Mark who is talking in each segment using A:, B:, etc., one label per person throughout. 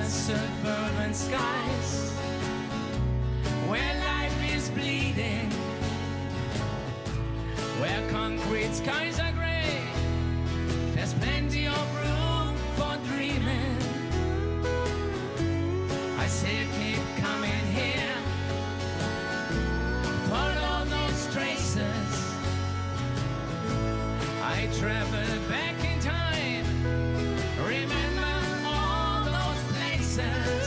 A: suburban skies, where life is bleeding, where concrete skies are gray. There's plenty of room for dreaming. I say keep coming here, follow those traces. I travel back in time, remember all those places.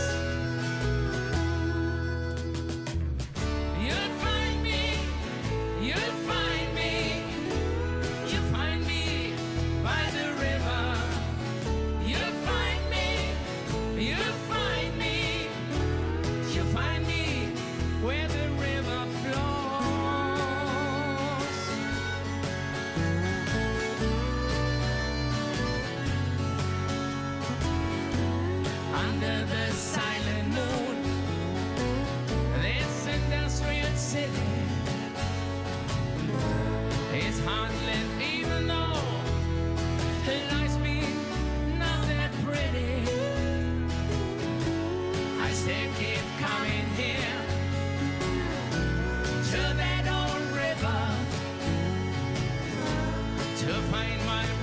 A: You'll find me, you'll find me, you'll find me by the river. You'll find me, you'll find me, you'll find me where the river flows. Under the silent moon, this industrial city is heartlit, even though life's been not that pretty. I say keep coming here to that old river to find my